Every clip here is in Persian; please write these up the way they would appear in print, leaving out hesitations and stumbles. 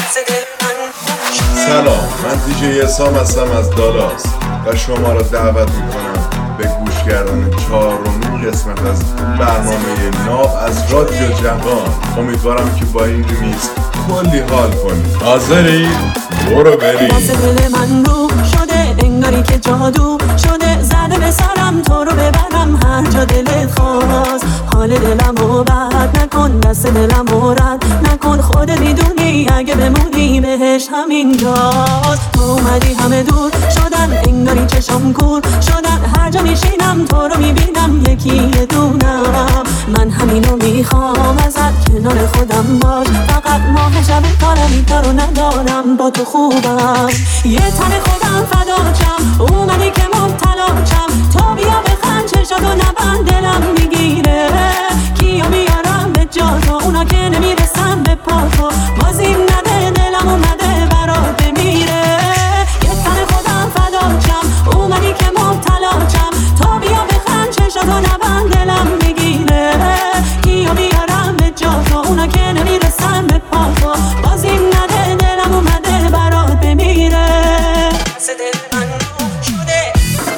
سلام، من دیجی اسام هستم از دالاس و شما را دعوت میکنم به گوش کردن 4مین قسمت از برنامه ناب از رادیو جوان. امیدوارم که با این ریمیکس کلی حال کنید. حاضری؟ برو بریم. دل من رو شده انگاری که جادو شده، زده به سرم تو رو ببرم هر جا دلت خواست. حال دلم رو بد نکن، دست دلم رو رد نکن، خودت میدونی اگه بمونی بهش همینجاست. تو اومدی همه دور شدن انگاری چشم کور شدن، هر جا میشینم تو رو میبینم یکی یه دونم. من همینو میخوام ازت کنار خودم باش، فقط ماه شب کارمی تا رو ندارم با تو خوبم. یه تن خودم فداچم اومدی که مبتلاچم، تو بیا بخند چشاتو نبند دلم میگیره. کیا میارم به جا تو اونا که نمیرسن به پا تو، بازیم نده دلم اومده برات بمیره. یه تن خودم فداچم اومدی که مبتلاچم، تو بیا بخند چشاتو نبند دلم میگیره. کیا میارم به جا تو اونا که نمیرسن به پا تو، بازیم نده دلم اومده برات بمیره. دل من شده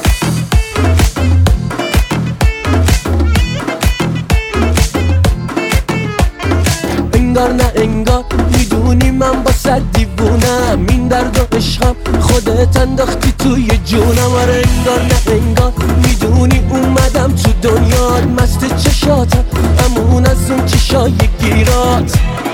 انگار نه انگار میدونی من با صد دیوونم، این درد و عشقم خودت انداختی توی جونم. آره انگار نه انگار میدونی اومدم تو دنیات، مست چشاتم امون از اون چشای گیرات.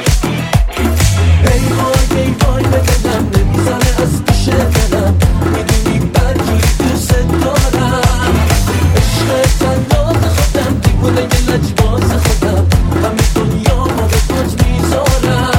ای وای ای وای به دلم نمیزنه از پیش دلم، میدونی برجوری دوست دارم. عشق تنات خودم دیوونه یه لجباز خودم، همه دنیا ما به پاس میذارم.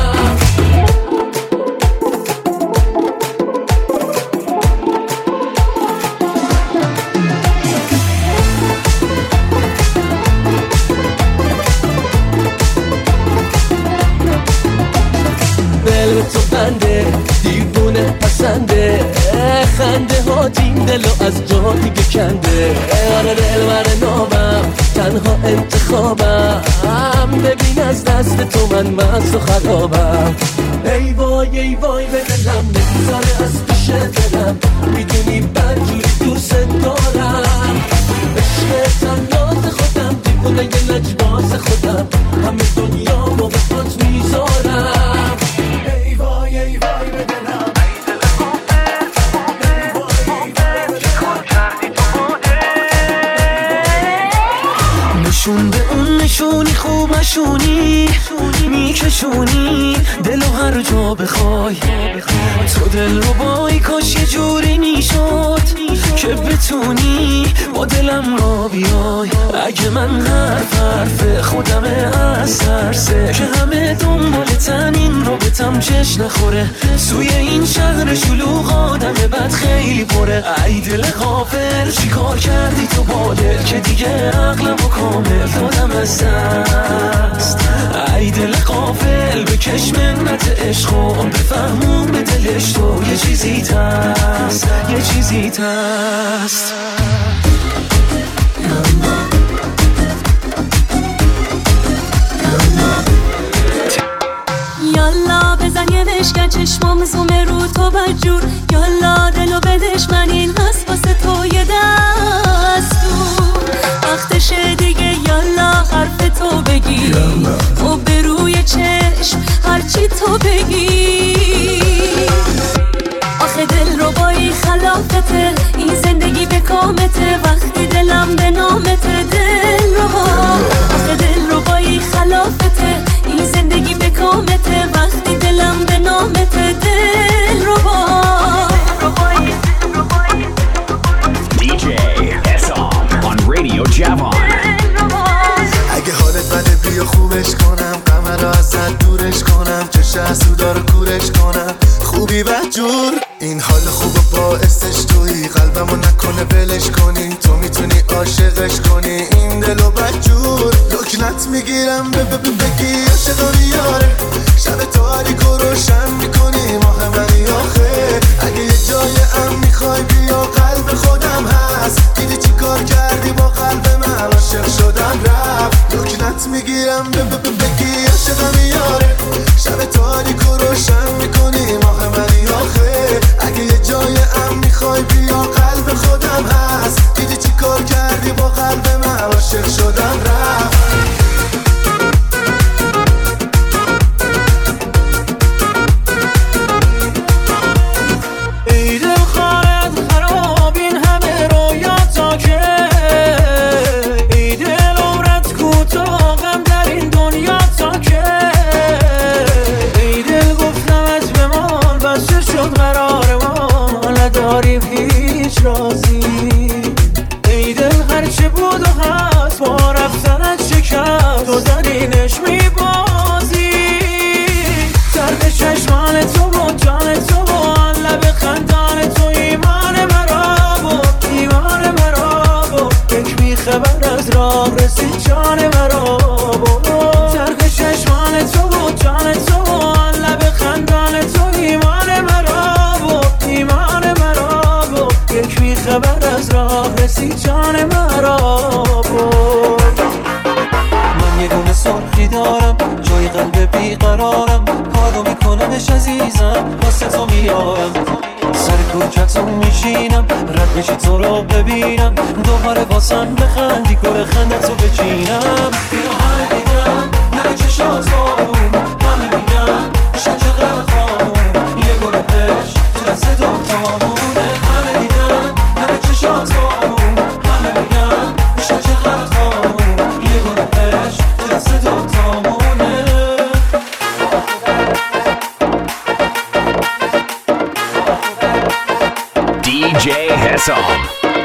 دل تو بنده دیوونه پسنده، خنده ها این دلو از جا دیگه کنده. آره دل بر نابم تنها انتخابم، ببین از دست تو من مست و خرابم. ای وای ای وای به دلم نمیذاره از پیش دلم، میدونی برجوری دوست دارم. عشق تنات خودم دیوونه یه لجباز خودم، همه دنیا رو به پات میذارم. ای وای ای وای به دلم نشون به اون نشونی خوب نشونی میکشونی دلو هر جا بخوای. تو دل رو بای کاش یه جوری میشد که بتونی با دلم را بیای. اگه من حرف خودم از ترسه که همه دنبالتن این رو بتم چش نخوره، سوی این شهر شلوغ آدم بد خیلی پره. ای دل غافل چی کار کردی تو با دل که دیگه عقلم و کامل دادم از دست. ای دل غافل بکش منت عشقم، بفهمون به دلش تو یه چیزی تست یه چیزی تست. یالا بزن یه بشکن چشمام زومه رو تو بجور، یالا دلو بدش من این هست واسه تو یه دستور. وقتشه دیگه یالا حرف تو بگی و به روی چشم هرچی تو بگی. آخه دل رو بایی خلافته این زندگی به کامته، وقتی دلم به نامته دل رو آخه دل رو بایی خلافته این زندگی به کامته، وقتی دلم به نامته دل رو DJ Esam on Radio Javon. اگه حالت بده بیا خوبش کنم، غم را ازت دورش کنم، چش حسودا رو کورش کنم. خوبی بدجور این حال خوب باعثش تویی، قلبمو نکنه بلش کنی، تو میتونی عاشقش کنی این دلو بدجور. لکنت میگیرم بگی عاشقانی یاره، شب تاریک و روشن میکنی ماه منی آخه. اگه یه جای ام میخوای بیا قلب خودم هست، دیدی چی کار کردی با قلب من عاشق شدم رفت. لکنت میگیرم بگی عاشقانی یاره، شب تاریک و روشن میکنی خبر از راه رسید جان مرا برد. من یه دونه سرخی دارم جای قلب بیقرارم، کارو میکنمش عزیزم واسه تو میارم. سر کوچکتون میشینم رد بشی تو رو ببینم، دوباره واسم بخندی گل خندتو بچینم. بیا همه دیدم نره چشات بارون، همه میگم شد چقدر خانون، یه گل عشق تو دست دوتامونه. همه دیدم نره چشات بارون، همه میگم شد چقدر خانون، یه گل عشق تو دست دوتامونه. DJ Hesam.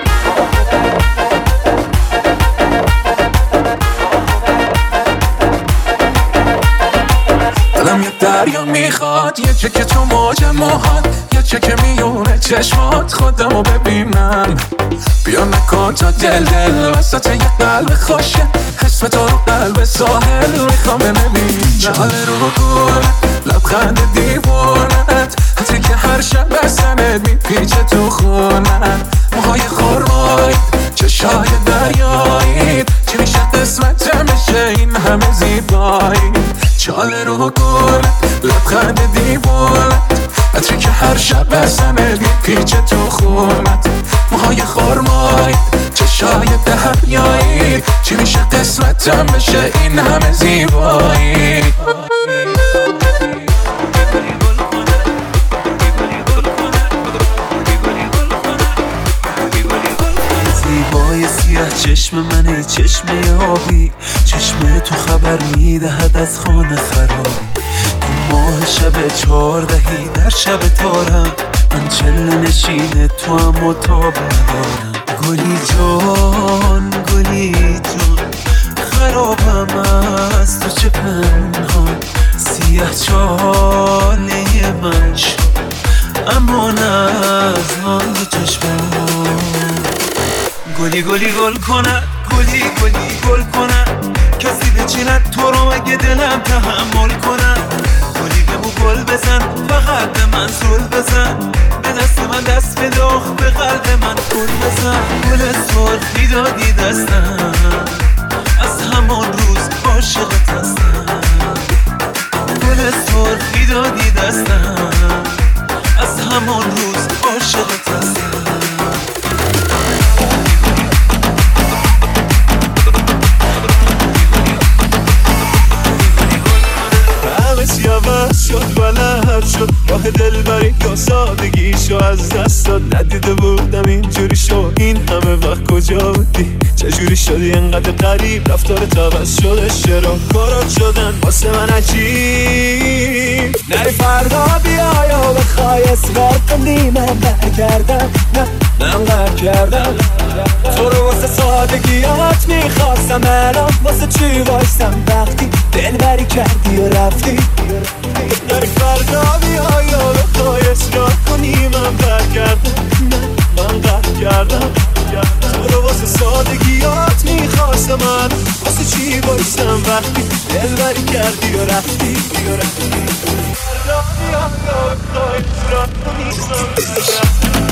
دلم یه دریا میخواد، یه چکه تو موج موهات، یه چکه میونه چشمات، خودمو ببینم. بیا نکن تا دل وسط یه قلب خوشه، اسم تو رو قلب ساحل میخوام ببینم. جاله رو گل لبخند دیوونت، حتی که هر شب بسنت میپیچه تو خونت. موهای خورمایی چشای دریایی، چی میشه قسمت میشه این همه زیبایی. چاله رو گل لبخند دیوونت، عطری که هر شب بسنت میپیچه تو خونت. موهای خورمایی چشای دریایی، چی میشه قسمتم بشه این همه زیبایی. زیبای سیاه چشم منه، چشم آبی، چشم تو خبر میدهد از خانه خرابی. تو ماه شب 14 در شب تارم، من چله نشینه تو هم متاب ندارم. گلی جان گلی جان خرابم از تو چه پنهان، سیاه چاله من شد اما نه از من دو چشمان. گلی گلی گل کنه، گلی گلی گل کنه، کسی بچیند تو رو اگه دلم تحمل کنه. گلی بگو گل بزن فقط به من زل بزن، به دست من دست بده به قلب من گل بزن. گل سرخی دادی دستم، از همان روز عاشقت هستم. گل سرخی دادی دستم، از همان روز عاشقت هستم. عوض شد بلد شد راه دلبری یا سادگیشو از دست داد. ندیده بودم اینجوری شد، این همه وقت کجا بودی؟ چجوری شدی انقدر غریب؟ رفتارت عوض شده، چرا کارات شدن واسه من عجیب؟ نری فردا بیا یا بخوای اصرار کنی من برگردم، نه من قهر کردم تو رو واسه سادگیات میخواستم، الان واسه چی وایستم وقتی دلبری کردی و رفتی؟ نری فردا بیا یا بخوای اصرار کنی من برگردم، نه من قهر کردم تو رو واسه سادگیات میخواستم، من واسه چی وایستم وقتی دلبری کردی و رفتی؟ فردا بیا یا بخوای اصرار کنی من برگردم.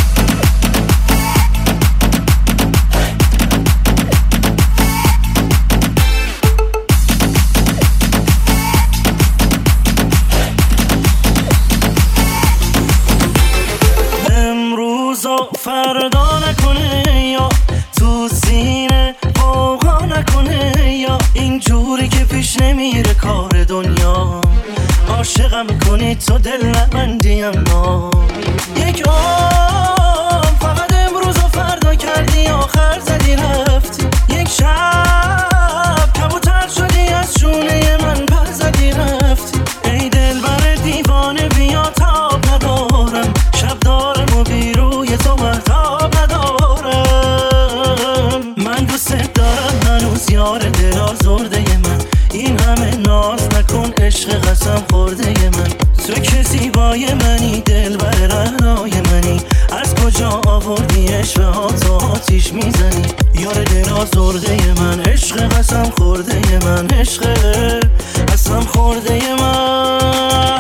فردا نکنه یا تو سینه فوقا نکنه، یا اینجوری که پیش نمیره کار دنیا. عاشقم کنی تو دل نبندی، اما یک عمر فقط امروز و فردا کردی، آخر زدی رفتی. یک شب کبوتر شدی از شونه من پر زدی رفتی. ای دل بر دیوانه بیا تاب ندارم، شب دارم و بیروی تو مرتاب ندارم. من دوست دارم هنوز یار دل آزرده من، این همه ناز نکن عشق قسم خورده من. تو که زیبای منی دل بر رهنای منی، از کجا آوردی عشق ها تو آتیش میزنی؟ یار دل آزرده من، عشق قسم خورده من، عشق قسم خورده من.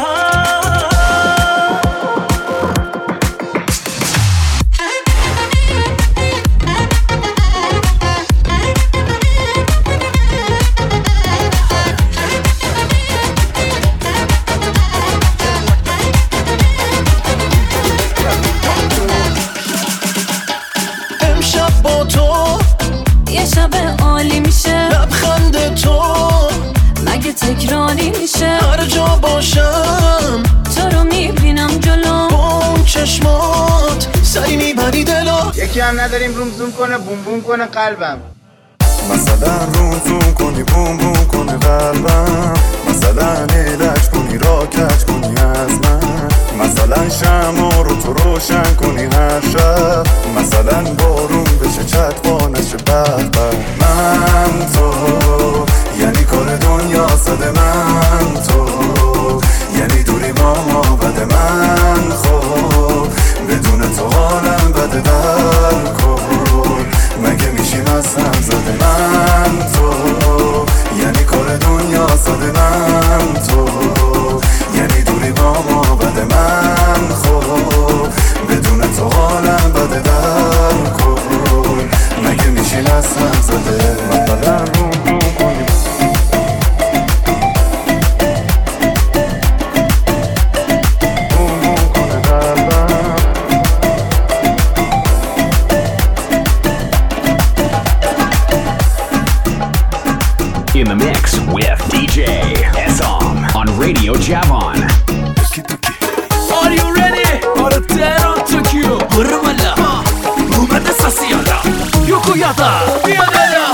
چشمات سری میبری دلو. یکی هم نداریم روم زوم کنه بوم بوم کنه قلبم. مثلا روم زوم کنی بوم بوم کنه قلبم، مثلا علاج کنی را کج کنی از من، مثلا شمع رو تو روشن کنی هر شب، مثلا بارون بشه چتبا نشه بهبه. من تو یعنی کار دنیا صده، من تو یعنی دوری ما بده، من خب بدون تو حالم بده در کن، مگه میشیم از هم زده. من تو یعنی کار دنیا صده، من تو یعنی دوری ما بده، من خب بدون تو حالم بده در کن، مگه میشیم از هم زده. مثلا روم کنیم In the mix with DJ Hesam on Radio Javon. Are you ready? آره تهران توکیو برو بالا اومده ساسیالا یوکو یادا بیا بالا.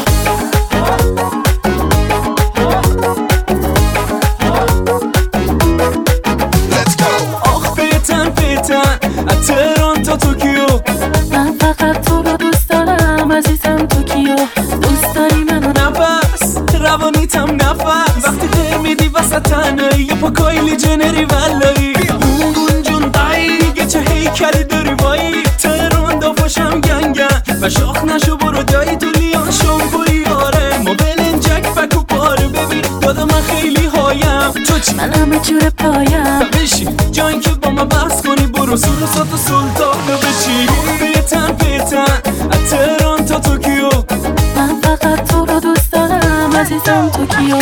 آخ بیتن از تهران تا توکیو، من فقط تو رو دوست دارم عزیزم توکیو. دوست داری منو نفس روانیتم نفس، وقتی تر میدی وسط تنهایی یه پا کایلی جنری ولایی اون جون دایی چه هیکلی داری وایی. تهران دافاشم گنگن و شاخ نشو برو دایی تو لیان شامپوی آره ما بلنجک فکو پاره. ببین دادا من خیلی هایم تو چی؟ من همه جور پایم بشین جایی که با ما بحث کنی برو سلطات و سلطانو بچی. بیتن از تهران تا توکیو، من فقط تو رو دوست دارم عزیزم توکیو.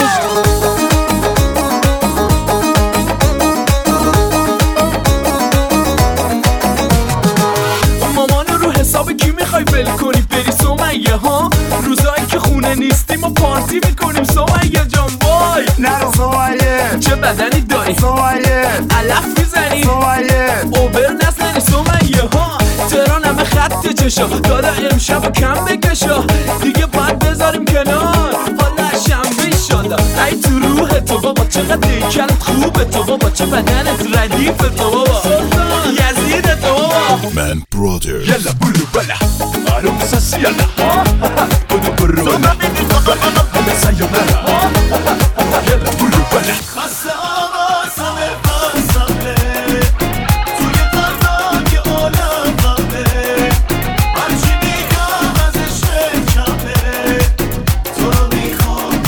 مامانو رو حساب کی میخوای ول کنی بری سمیه ها؟ روزایی که خونه نیستیم و پارتی میکنیم سمیه جان. وای نرو سمیه چه بدنی داری سمیه، علف میزنی سمیه اوبر نزنی سمیه ها. تهران همه خط چشا دادا امشب و کم بکشا دیگه باید بذاریم کنار حالا شنبه شالا. ای تو روح تو بابا چقدر دیکلت خوبه تو بابا، چه بدنت ردیف تو بابا، یزید تو بابا. من برادر یلا برو بلا آروم ساسی یلا برو بلا همه سیانه یلا برو بلا. خسته آوازم بسمه توی قلبم یه عالم غمه، هرچی میگم ازش کمه تو رو میخوام.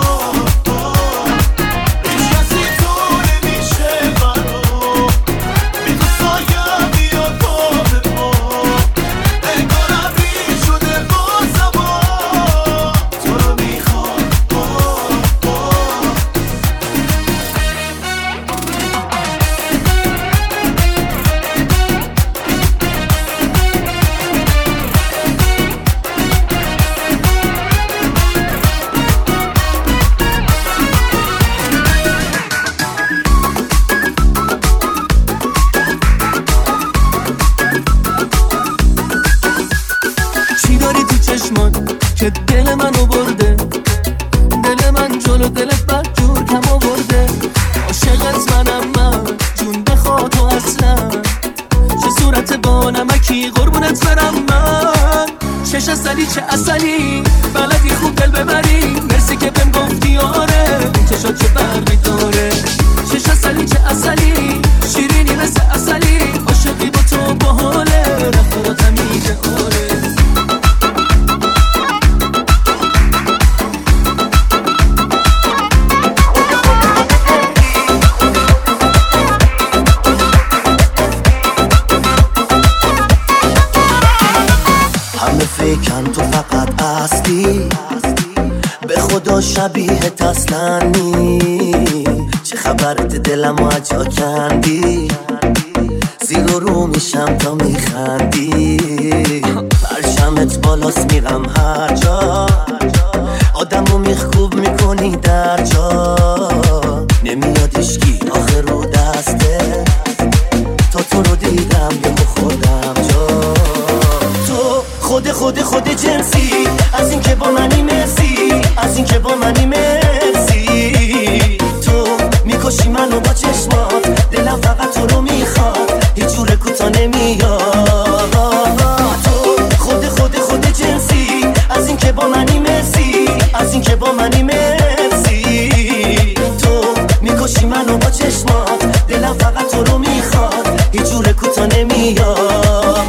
هیچ کسی تو نمیشه برام، بی تو سایم بیاد پا به پا، انگارم ریز شده با زمان تو رو میخوام. چی داری تو چشمات که دل منو برده؟ دل من جلو دلت بد جور کم آورده. عاشقت منم من جون بخوا تو اصلا، چه صورت با نمکی قربونت برم من. چش اصلی چه اصلی بلدی خوب دل ببری، مرسی که بهم گفتی آره این چشات چه برقی داره. چش اصلی چه اصلی شیرینی مثل اصلی، عاشقی با تو باحاله رفتاراتم میگه آره. همه فکرن تو فقط اصلی، به خدا شبیهت اصلا نی. چه خبرت دلمو اجا کندی، زیر و رو میشم تا میخندی. پرشمت بالاست میرم هر جا، آدمو میخکوب میکنی در جا. نمیاد اشکی آخر رو دسته، تا تو رو دیدم چشمات دلم فقط تو رو میخواد هیچ جور کوتا نمیاد تو خود جنسی از این که با منی مرسی از این که با منی مرسی تو میکشی منو با چشمات دلم فقط تو رو میخواد هیچ جور کوتا نمیاد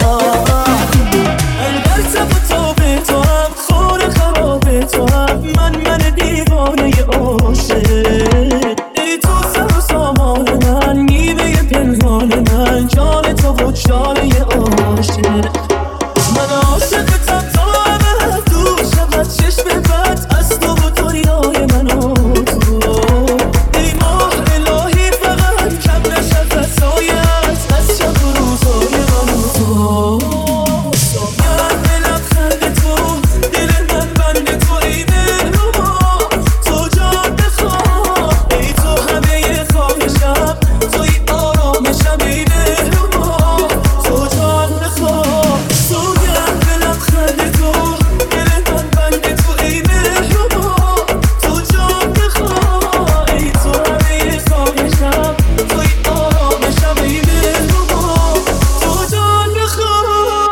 البته با تو هم خور خراب تو هم من دیوانه عاشق ای تو سر و سامان من میوه پنهان من جان تو و جانه عاشق من عاشقتم تا ابد دور شود چشم بد از تو و دنیای من و تو ای ماه الهی فقط کم نشد از سایت از شب و روزای من و تو ساگر دلم خنده تو دل من بند تو ای دلربا تو جان بخواه ای تو همه خواهشم توی آرامشم ای دلربا تو جان بخواه ساگر دلم خنده تو دل من بند تو ای دلربا تو جان بخواه ای تو همه خواهشم توی آرامشم ای دلربا تو جان بخواه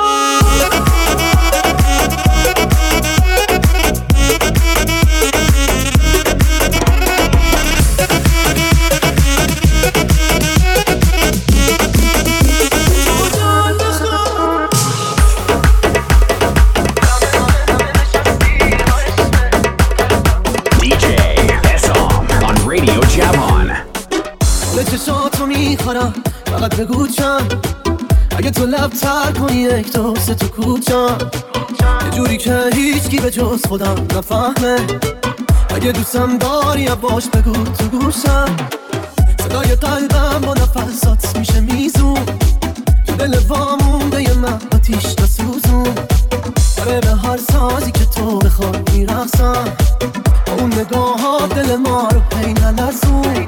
DJ Esom on Radio Javon. به چشاتو میخورم فقط بگو چند اگه تو لب تر کنی یک دو سه تو کوچم یه جوری که هیچکی به جز خودم نفهمه اگه دوستم داری باش بگو تو گوشم صدای قلبم با نفسات میشه میزون تو دل وامونده من آتیش نسوزون آره به هر سازی که تو بخوای میرقصم با اون نگاه دل ما رو پی نلرزون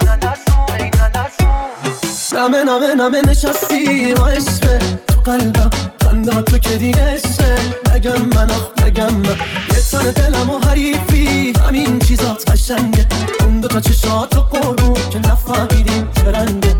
نمه نشستی و عشقه تو قلبم خنده تو که دیگه عشقه نگم من یه تن دلم و حریفی همین چیزات قشنگه اون دوتا چشات و قربون که نفهمیدیم چه رنگه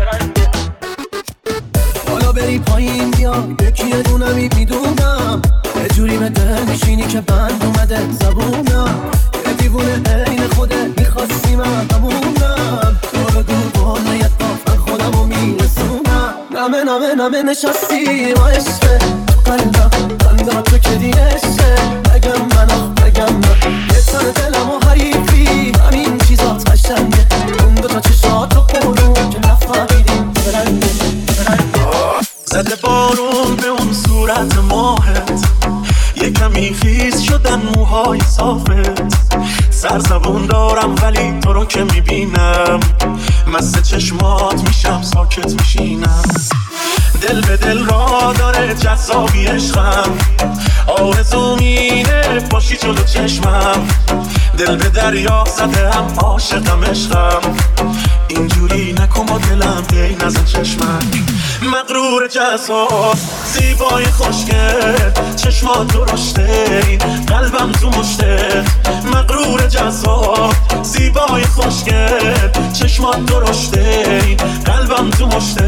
حالا بری پایین بیا یکی یه دونمی میدونم یه جوری به دل میشینی که بند اومده زبونم یه دیوونه عین خوده میخواستی من همونم تو رو دو بالا یه من خودم رو میرسونم نمه نشستی و عشقه تو قلبم خنده تو که دیگه عشقه نگم من یه تن دلم و حریفی همین چیزات قشنگه اون دوتا چشات و قرون که نفهمیدیم برنگه زده بارون به اون صورت ماهت یه کمی خیز شدن موهای صافت سرزبون دارم ولی تو رو که میبینم مست چشمات میشم ساکت میشینم دل به دل را داره جذابی عشقم آرزو مینه باشی جلو چشمم دل به دریا زده هم عاشقم عشقم اینجوری نکن با دلم ای نزن چشمک مغرور جذاب زیبای خوشگل چشمات درشته این قلبم تو مشته مغرور جذاب زیبای خوشگل چشمات درشته این قلبم تو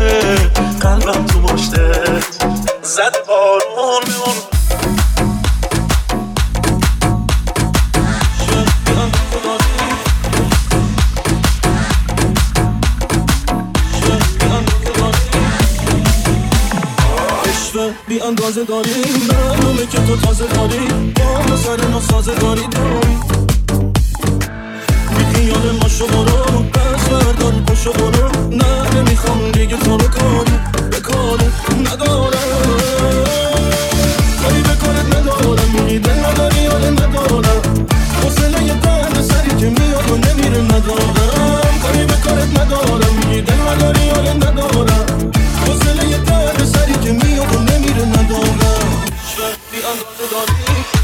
مشته زد بارون به اون بی اندازه داریم برنامه که تو تازه داری با سر ناسازه داری بی خیال ما شما رو بس بردان پاشو برو نه نمیخوام دیگه تو رو کاری ندارم کاری به کارت ندارم میگی دل نداری یاده ندارم حوصله یه درد سری که میاد و نمیره ندارم کاری به کارت ندارم میگی دل نداری یاده ندارم حوصله یه درد سری که میاد و نمیره ندارم بی اندازه داری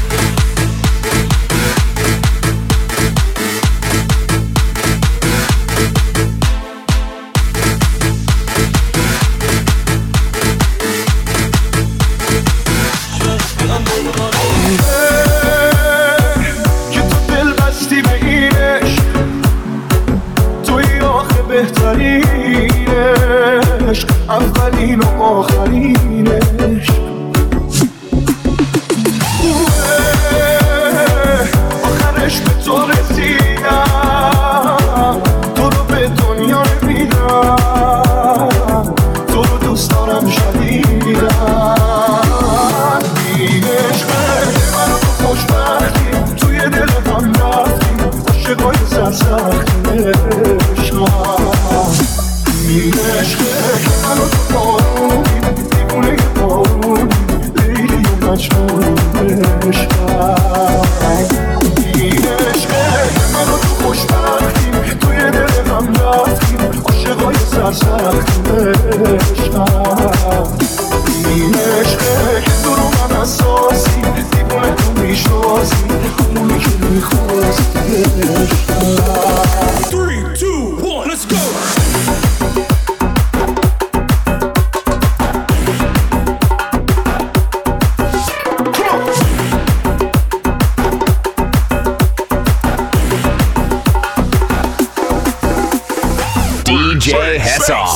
که تو دل بستی به اینش توی آخه بهتری عشق اولین و آخرین عشق آخرش به تو رسیدم تو رو به دنیا نمیدم تو رو دوست دارم شدیدم این عشقه من رو تو خوشبختی توی دل هم رفتی عاشقای سرسختی عشقم این عشقه من رو تو بارونی دیوونه بارونی لیلی و مجنون عشقم این عشقه من رو تو خوشبختی توی دل هم رفتی عاشقای سرسختی عشقم این عشقه که تو رو من اساسی دیوونه تو میشناسی همونی که میخواستی عشقم 3, 2, 1, let's go! DJ Hesam.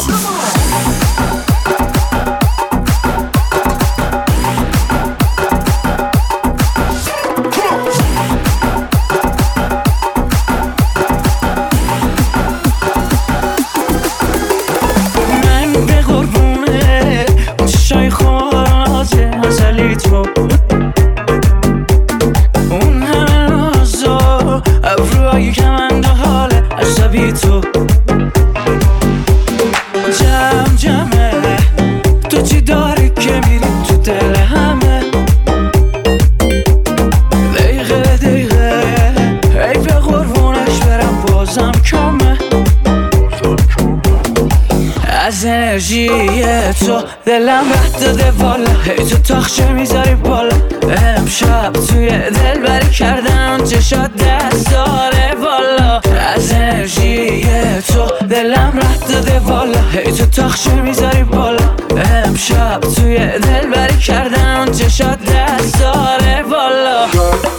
تو دلم رد داده والا هی تو تاخچه میذاری بالا امشب توی دل بری کردم چشات دست داره والا از انرژی تو دلم رد داده والا هی تو تاخچه میذاری بالا امشب توی دل بری کردم چشات دست داره والا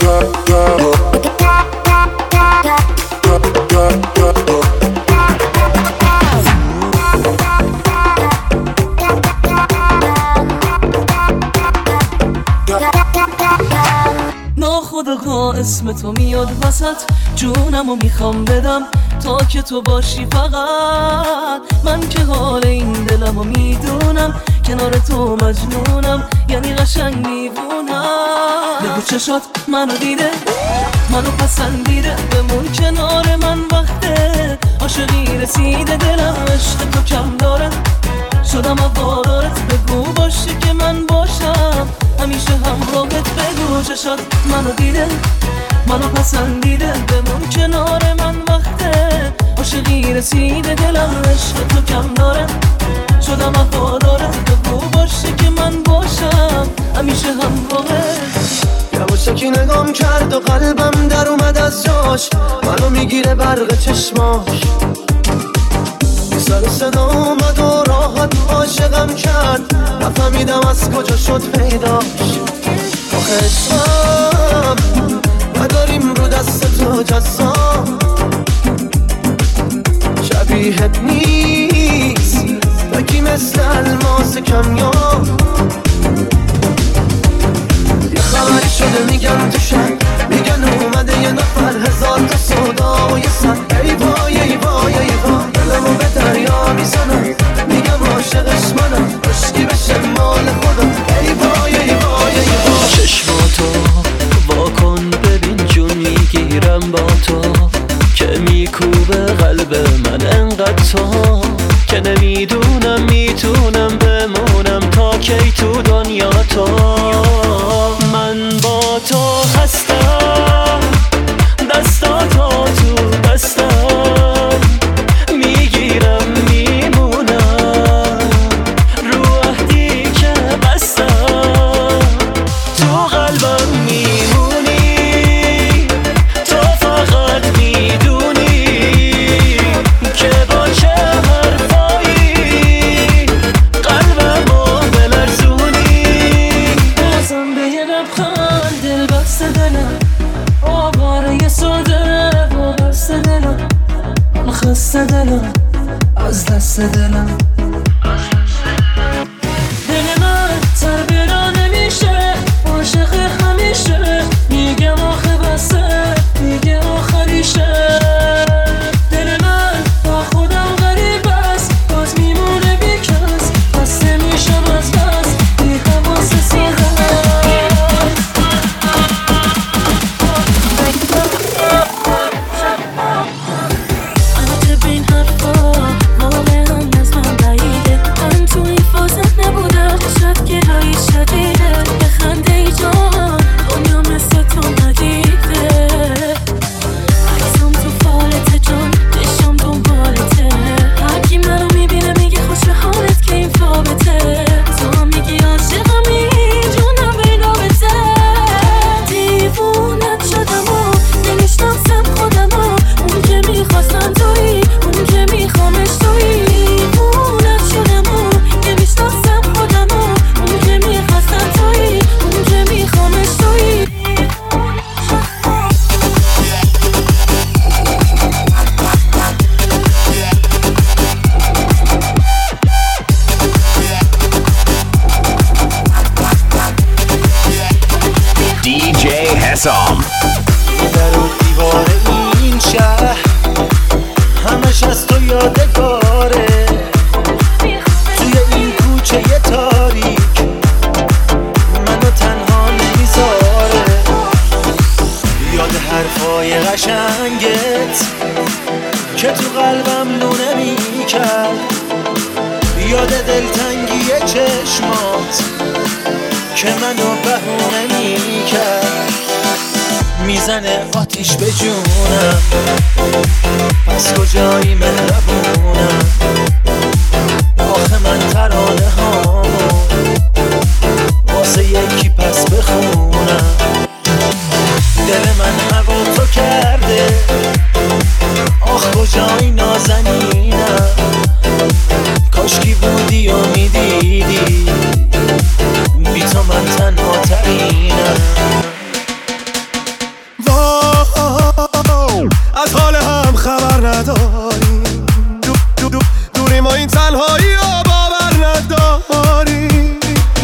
خدا اسم تو میاد وسط جونمو میخوام بدم تا که تو باشی فقط من که حال این دلمو میدونم کنار تو مجنونم یعنی قشنگ میبونم بگو چشات منو دیده منو پسندیده بمون کنار من وقته عاشقی رسیده دلم عشق تو کم داره شدم وادارت بگو باشی که من باشم همیشه همراهت بگو چشات منو دیده منو پسندیده بمون کنار من وقته عاشقی رسیده دلم عشق تو کم داره شدم وفادارت بگو باشی که من باشم همیشه همراهت یواشکی نگام کرد و قلبم در اومد از جاش منو میگیره برق چشماش سر صدا اومد و راحت عاشقم کرد نفهمیدم از کجا شد پیداش آخه عشقم نداریم رو دست تو جزام شبیهت نیست بگی مثل الماس کمیاب یه خبری شده میگن تو شن میگن اومده یه نفر هزار تا سودا و یه سن ای وای ای وای ای وای دلمو به دریا میزنم میگم عاشقش منم عشقی بشه مال خودم ای وای ای وای ای وای چشماتو واکن ببین جون میگیرم با تو که میکوبه قلب من انقدر تو که نمیدونم میتونم بمونم تا کی تو دنیا تو من با تو هستم دستاتو تو دستم میگیرم میمونم رو عهدی که بستم تو قلبم میمونی تو فقط میدونی که با چه حرفایی قلبمو بلرزونی بازم به یه لبخند دل بسته دلم آواره ساده و بسته دلم خسته دلم از دست دلم یاد دلتنگی چشمات که منو بهونه میکرد میزنه آتیش به جونم پس کجایی مهربونم آخه من ترانه هامو واسه یکی پس بخونم دل من هوا تو کرده آخ کجایی نازنینم کاشکی بودی و میدیدی بی تو من تنها ترینم از حال هم خبر نداریم دوری ما این تنهایی رو باور نداریم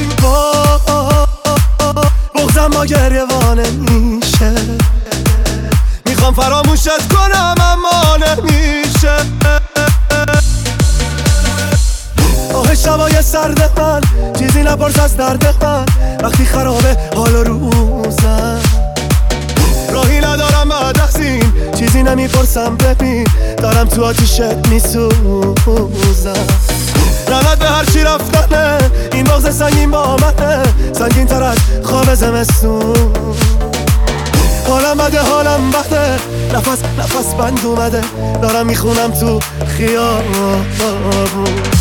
بغضم ما گریوانه میشه میخوام فراموشت کنم اما نمیشه آه شبای سرد من چیزی نپرس از درد من وقتی خرابه حال و روزم راهی ندارم بعد از این چیزی نمیپرسم ببین دارم تو آتیشت میسوزم لعنت به هر چی رفتنه این بغض سنگین با منه سنگین تر از خواب زمستون حالم بده حالم بده نفس بند اومده دارم میخونم تو خیابون